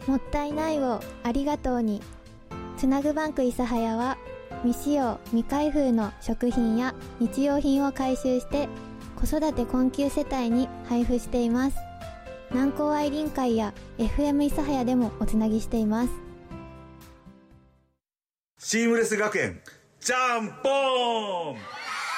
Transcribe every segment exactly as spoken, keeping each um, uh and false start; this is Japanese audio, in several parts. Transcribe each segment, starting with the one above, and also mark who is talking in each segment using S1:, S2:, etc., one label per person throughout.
S1: もったいないをありがとうに。つなぐバンク諫早は未使用未開封の食品や日用品を回収して子育て困窮世帯に配布しています。南高愛林会や エフエム 諫早でもおつなぎしています。
S2: シームレス学園ジャンポーン。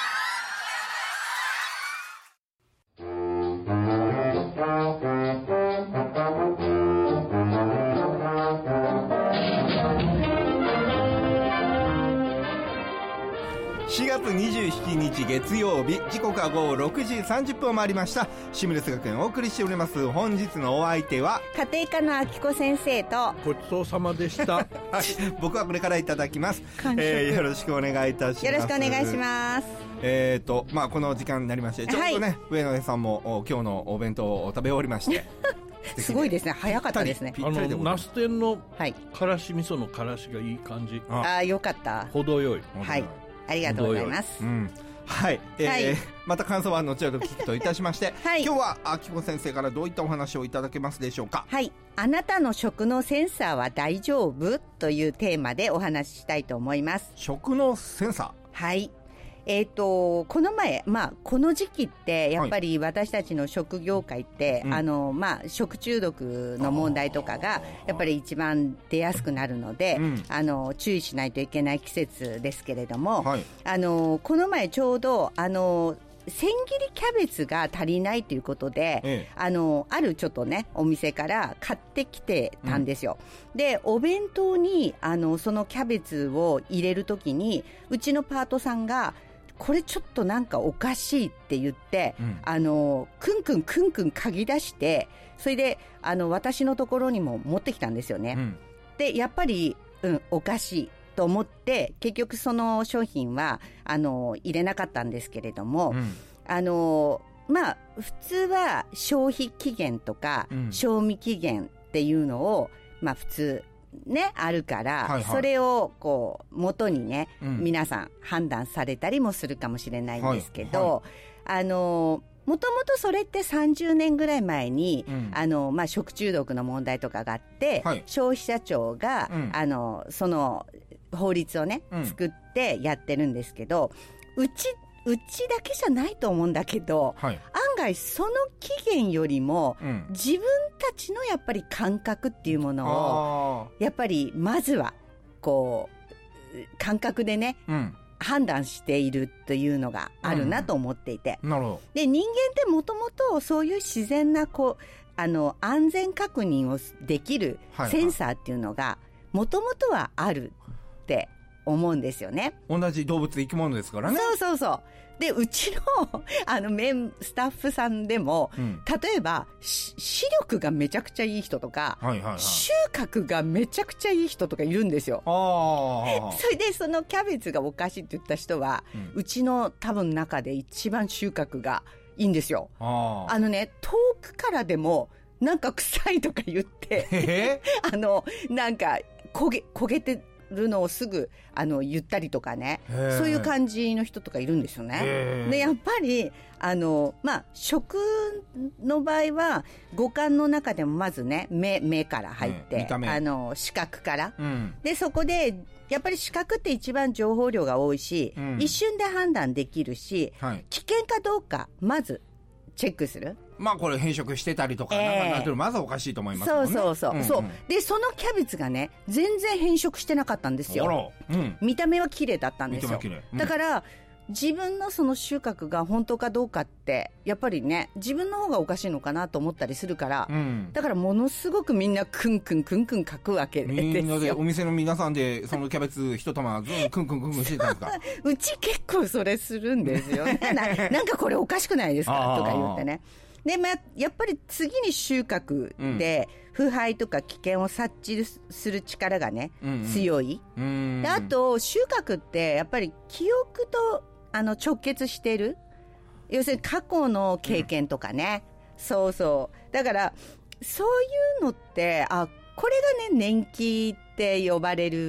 S3: しがつにじゅうしちにち月曜日、時刻は午後ろくじさんじゅっぷんを回りました。シームレス学園をお送りしております。本日のお相手は
S4: 家庭科のあきこ先生と
S5: ごちそうさまでした、はい、
S3: 僕はこれからいただきます、えー、よろしくお願いいたします。
S4: よろしくお願いします。
S3: えーとまあこの時間になりまして、ちょうどね、はい、上野さんも今日のお弁当を食べ終わりまして
S4: すごいですね、早かったですね。
S5: あのナス天のからし味噌のからしがいい感じ。
S4: ああ、よかった。
S5: 程よい。
S4: はい、ありがとうございます。
S3: うん、はい、えーはい、また感想は後ほど聞くといたしまして、はい、今日はあきこ先生からどういったお話をいただけますでしょうか。
S4: はい、あなたの食のセンサーは大丈夫というテーマでお話ししたいと思います。
S3: 食のセンサー。
S4: はい、えーと、この前、まあ、この時期ってやっぱり私たちの食業界って、はい、あの、まあ、食中毒の問題とかがやっぱり一番出やすくなるので、うん、あの注意しないといけない季節ですけれども、はい、あのこの前ちょうどあの千切りキャベツが足りないということで、ええ、あのあるちょっとねお店から買ってきてたんですよ、うん、でお弁当にあのそのキャベツを入れるときにうちのパートさんがこれちょっとなんかおかしいって言って、うん、あのクンクンクンクン嗅ぎ出して、それであの私のところにも持ってきたんですよね、うん、でやっぱり、うん、おかしいと思って結局その商品はあの入れなかったんですけれども、うん、あのまあ普通は消費期限とか、うん、賞味期限っていうのをまあ普通ね、あるから、はいはい、それをこう元にね、うん、皆さん判断されたりもするかもしれないんですけど、はいはい、あのもともとそれってさんじゅうねんぐらい前に、うん、あのまあ、食中毒の問題とかがあって、はい、消費者庁が、うん、あのその法律をね、うん、作ってやってるんですけど、うちうちだけじゃないと思うんだけど、はい、案外その期限よりも、うん、自分たちのやっぱり感覚っていうものをやっぱりまずはこう感覚でね、うん、判断しているというのがあるなと思っていて、うん、なるほど。で人間ってもともとそういう自然なこうあの安全確認をできるセンサーっていうのがもともとはあるって思うんですよね。
S3: 同じ動物生き物ですからね。
S4: そうそうそう。でうちのあのメンスタッフさんでも、うん、例えば視力がめちゃくちゃいい人とか、はいはいはい、収穫がめちゃくちゃいい人とかいるんですよ。あそれでそのキャベツがおかしいって言った人は、うん、うちの多分中で一番収穫がいいんですよ。あ, あのね遠くからでもなんか臭いとか言ってあのなんか焦げ焦げてるのをすぐあの言ったりとかね、そういう感じの人とかいるんですよね。でやっぱりあの、まあ、食の場合は五感の中でもまずね 目, 目から入って、うん、あの視覚から、うん、でそこでやっぱり視覚って一番情報量が多いし、うん、一瞬で判断できるし、はい、危険かどうかまずチェックする。
S3: まあこれ変色してたりとか、えー、なんかなんていうのまずおかしいと思いますもんね。
S4: そうそうそう、うんうん、そうでそのキャベツがね全然変色してなかったんですよ、うん、見た目は綺麗だったんですよ、うん、だから自分のその収穫が本当かどうかってやっぱりね自分の方がおかしいのかなと思ったりするから、うん、だからものすごくみんなクンクンクンクン書くわけですよ。
S3: みんなでお店の皆さんでそのキャベツ一玉ずんクンクンクンクンしてたんですか
S4: うち結構それするんですよねな, なんかこれおかしくないですかとか言ってね。でまあ、やっぱり次に収穫で腐敗とか危険を察知する力がね、うんうん、強い。であと収穫ってやっぱり記憶とあの直結してる。要するに過去の経験とかね、うん、そうそうだからそういうのってあこれがね年季って呼ばれる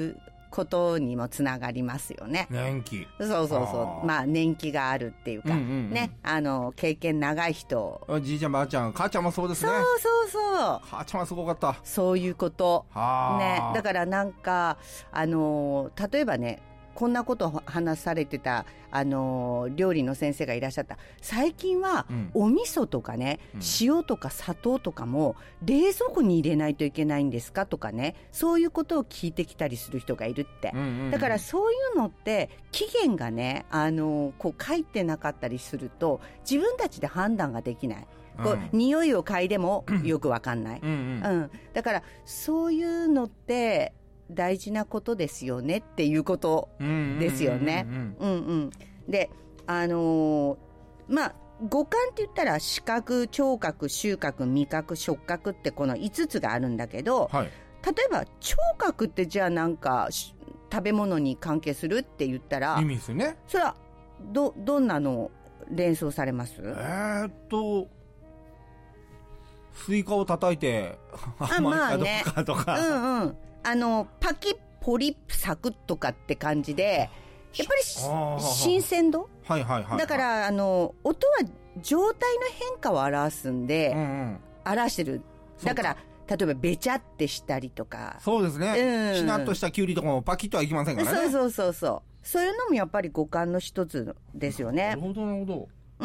S4: ことにもつながりますよね。
S3: 年季。
S4: そうそうそう。まあ年季があるっていうか、うんうんうん、ね、あの経験長い人。
S3: じいちゃんばあちゃん、母ちゃんもそうですね。
S4: そうそうそう。
S3: 母ちゃんはすごかった。
S4: そういうこと。ね、だからなんかあの例えばね。こんなことを話されてた、あのー、料理の先生がいらっしゃった。最近は、うん、お味噌とかね、うん、塩とか砂糖とかも冷蔵庫に入れないといけないんですかとかね、そういうことを聞いてきたりする人がいるって、うんうんうん、だからそういうのって期限がね、あのー、こう書いてなかったりすると自分たちで判断ができない。こう、うん、匂いを嗅いでもよくわかんない、うんうんうん、だからそういうのって大事なことですよねっていうことですよね。で、あのー、まあ五感って言ったら視覚、聴覚、収穫、味覚、触覚ってこのいつつがあるんだけど、はい、例えば聴覚ってじゃあなんか食べ物に関係するって言ったら、
S3: 意味ですね。
S4: それはどどんなのを連想されます？
S3: えーっとスイカを叩いて甘いかどうかとか、
S4: あ、まあね、うんうん、あのパキッポリップサクッとかって感じでやっぱり新鮮度、
S3: はいはいはいはい、
S4: だからあの音は状態の変化を表すんで、うんうん、表してる。だから例えばべちゃってしたりとか、
S3: そうですね、うん、しなっとしたキュウリとかもパキッとはいきませんからね。
S4: そうそうそうそう、そういうのもやっぱり五感の一つですよね。
S3: なるほどなるほど。
S4: うん、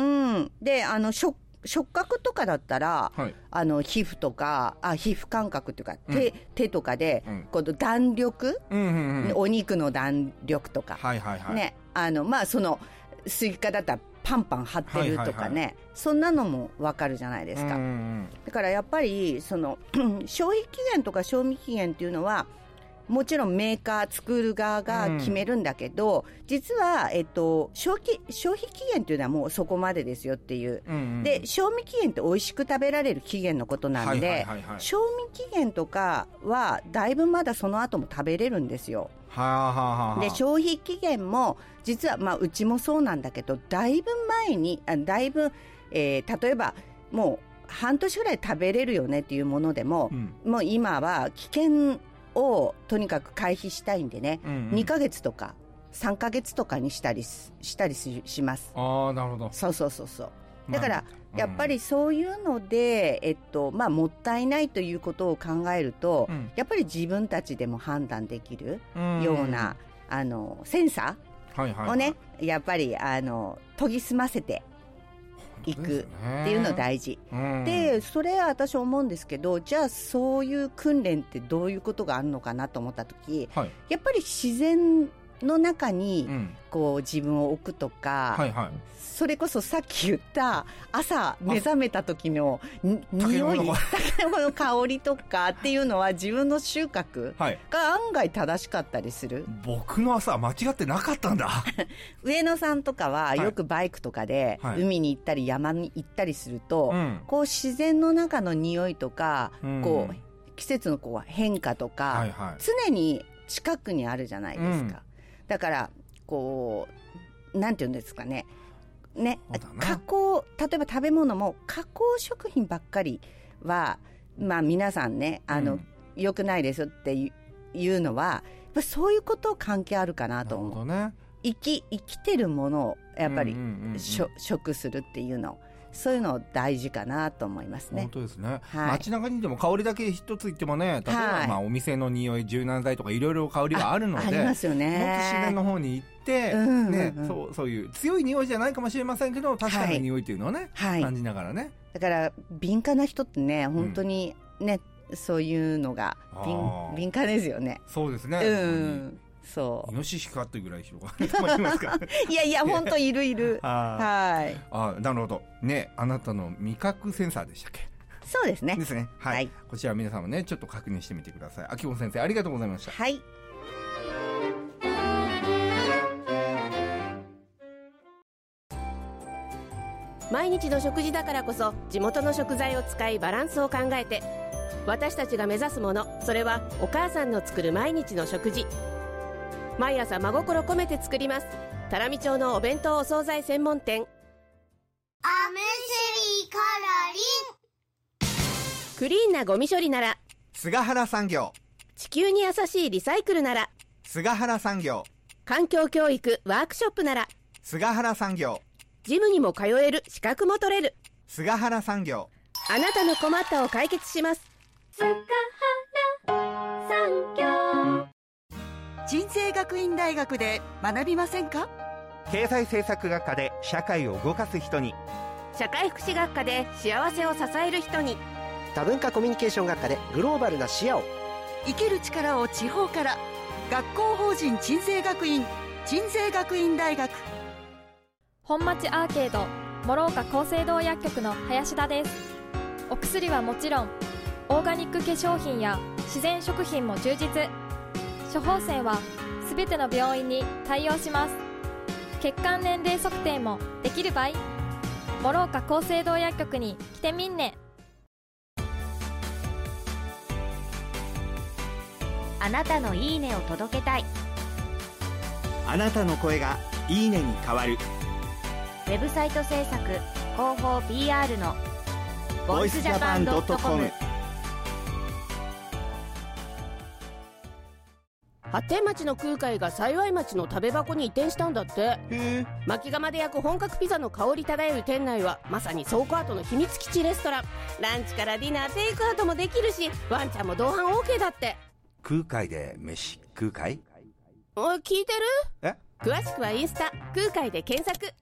S4: であの食触覚とかだったら、はい、あの皮膚とかあ皮膚感覚というか 手,、うん、手とかで、うん、この弾力、うんうんうん、お肉の弾力とか、はいはいはいね、あのまあそのスイカだったらパンパン張ってるとかね、はいはいはい、そんなのも分かるじゃないですか、うんうん、だからやっぱりその消費期限とか賞味期限っていうのはもちろんメーカー作る側が決めるんだけど、うん、実は、えっと、消費、消費期限っていうのはもうそこまでですよっていう、うんうん、で賞味期限って美味しく食べられる期限のことなんで、はいはいはいはい、賞味期限とかはだいぶまだその後も食べれるんですよ。はあはあはあ、で消費期限も実は、まあ、うちもそうなんだけどだいぶ前にあだいぶ、えー、例えばもう半年ぐらい食べれるよねっていうものでも、うん、もう今は危険をとにかく回避したいんでね、うんうん、にかげつとかさんかげつとかにしたりしたりします。
S3: ああ、なるほど。
S4: そうそうそうそう。だから、まあ、やっぱりそういうので、えっとまあ、もったいないということを考えると、うん、やっぱり自分たちでも判断できるような、うん、あのセンサーをね、はいはいはい、やっぱりあの研ぎ澄ませていくっていうの大事、うん、でそれは私思うんですけど、じゃあそういう訓練ってどういうことがあるのかなと思った時、はい、やっぱり自然の中にこう自分を置くとか、はいはい、それこそさっき言った朝目覚めた時の匂い、竹の香りとかっていうのは自分の収穫が案外正しかったりする、はい、
S3: 僕の朝間違ってなかったんだ
S4: 上野さんとかはよくバイクとかで海に行ったり山に行ったりすると、はい、こう自然の中の匂いとか、うん、こう季節のこう変化とか、はいはい、常に近くにあるじゃないですか、うん、だからこうなんていうんですかね、ね、加工、例えば食べ物も加工食品ばっかりは、まあ、皆さんねあの、うん、良くないですよっていうのはやっぱそういうこと関係あるかなと思う。なるほどね。生き、生きてるものをやっぱり、うんうんうんうん、食するっていうの、そういうの大事かなと思いますね。
S3: 本当ですね、はい、街中にでも香りだけ一つ言ってもね、例えば、はい、まあ、お店の匂い、柔軟剤とかいろいろ香りがあるので、
S4: あ、ありますよね。
S3: もっと自然の方に行って、うんうんうん、ね、そう、そういう強い匂いじゃないかもしれませんけど、確かに匂いっていうのをね、はい、感じながらね。
S4: だから敏感な人ってね、本当にね、うん、そういうのが敏、敏感ですよね。
S3: そうですね、
S4: うん、そう、
S3: イノシシかってぐらい広がると思いますか
S4: いやいや本当いるいるはい。
S3: あ、なるほどね。あなたの味覚センサーでしたっけ。
S4: そうですね
S3: ですね、はい、はい、こちら皆さんもねちょっと確認してみてください。秋元先生ありがとうございました。
S4: はい。
S6: 毎日の食事だからこそ地元の食材を使いバランスを考えて、私たちが目指すもの、それはお母さんの作る毎日の食事。毎朝真心込めて作ります。多良見町のお弁当お惣菜専門店。
S7: アムスリカラリン。
S6: クリーンなゴミ処理なら
S3: 菅原産業。
S6: 地球に優しいリサイクルなら
S3: 菅原産業。
S6: 環境教育ワークショップなら
S3: 菅原産業。
S6: ジムにも通える、資格も取れる。
S3: 菅原産業。
S6: あなたの困ったを解決します。
S7: 菅原産業。
S8: 鎮西学院大学で学びませんか？
S3: 経済政策学科で社会を動かす人に、
S6: 社会福祉学科で幸せを支える人に、
S9: 多文化コミュニケーション学科でグローバルな視野を。
S8: 生きる力を地方から。学校法人鎮西学院、鎮西学院大学。
S10: 本町アーケード諸岡厚生堂薬局の林田です。お薬はもちろんオーガニック化粧品や自然食品も充実。処方箋はすべての病院に対応します。血管年齢測定もできる場合、諸岡厚生堂薬局に来てみんね。
S11: あなたのいいねを届けたい。
S12: あなたの声がいいねに変わる。
S11: ウェブサイト制作広報 ピーアール のボイスジャパンドットコム。
S6: 発展町の空海が幸町の食べ箱に移転したんだって。へえ。薪窯で焼く本格ピザの香り漂う店内はまさに倉庫跡の秘密基地レストラン。ランチからディナー、テイクアウトもできるし、ワンちゃんも同伴 OK だって。
S12: 空海で飯食うかい？
S6: おい、聞いてる？
S12: え？
S6: 詳しくはインスタ空海で検索。